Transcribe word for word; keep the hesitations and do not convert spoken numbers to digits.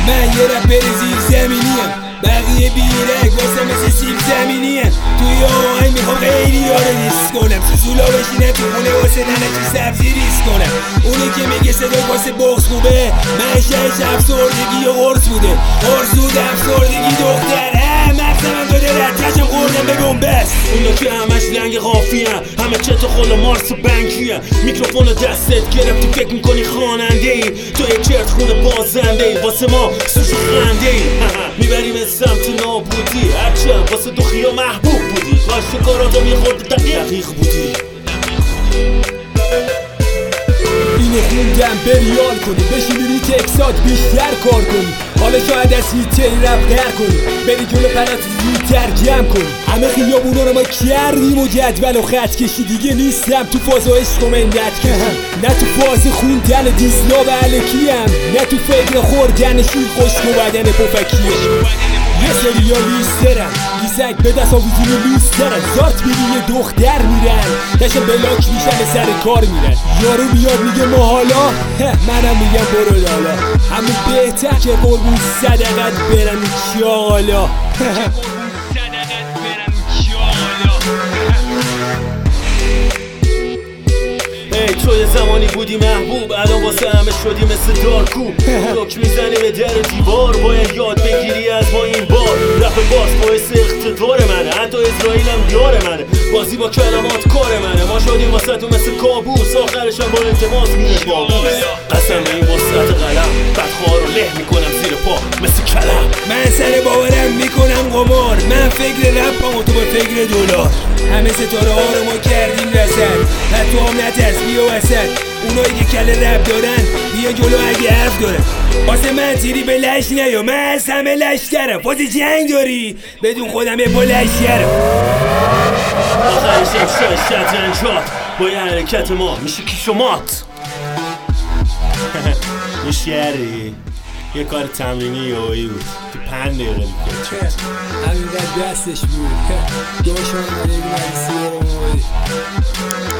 من یه رپر زیر زمینیم، بقیه بیرک واسه مثل سیب زمینیم. توی آهنگ میخوام خیلی ها رو دیس کنم، سوسولا بشینم تو خونه واسه ننکی سبزی ریس کنم. اونی که میگه صدای واسه بغض خوبه، من شهش افسردگی و قرص بوده. قرصود افسردگی دختر مغزم داده ردکشم خوردم به بومبست. اونا که همش لنگ قافی هم، همه چت و خل مارس و بنکی هم. میکروفون دستت گرفتی فکر میکنی خواننده ای، تو یک چرت خونه بازنده ای، واسه ما سوش خنده ای. میبریم سمت نابودی، هرچند واسه دو خیا محبوب بودی. کاش کاراتو میخورد دقیق دقیق بودی. اینو خوندم بریال کنی، بشینی روی تکسات بیشتر کار کنی. حالا شاید از هیتری رپ گر کنی، بری جلو پرات زودتر جمع کنی. همه خیابونا رو ما کردیم و جدول و خط کشی، دیگه نیستم تو فاز و عشق و مندت کشی. نه تو فاز خوندن دیسلا و علکیم، نه تو فکر خوردن شیر خشک و بدن پفکیه. یه سریا لیست دارم، لیسک به دست آویزون لیست دارم. زارت بیری یه دختر میرن، دشت بلاک میشن سر کار میرن. یارو میاد میگه ما حالا، منم میگم برو لالا. همون بهتر که قربون صدقت برم کیا حالا. ای تو یه زمانی بودی محبوب، الان واسه همه شدی مثل دارکوب. روک میزنی به در دیوار، باید یاد بگیری از ما این بار. رپ باز باعث اقتدار منه، حتی اسرائیلم یار منه. بازی با کلمات کار منه، ما شدیم واسه تو مثل کابوس، آخرشم با التماس میره بابوس. قسم این وسط قلم، بدخواه رو له میکنم زیر پا مثل کلم. من سر باورم میکنم قمار، من فکر رپم و تو به فکر دلار. همه ستاره ها رو ما کردیم رسد، و تو هم نترس بیا وسط. اونایی که کل رپ دارن بیا جلو اگه حرف دارن. واسه من تیری به لش نیا، من از همه لشترم. فاز جنگ داری بدون خودم یه پا لشترم. آخرش افشای شطرنجات با یه حرکت ما میشه کیش و مات. میشیری یه کار تمرینی یهویی بود، تو پنج دقیقه دیگه همین دستش بود. دوشان رو نگیرم سیارم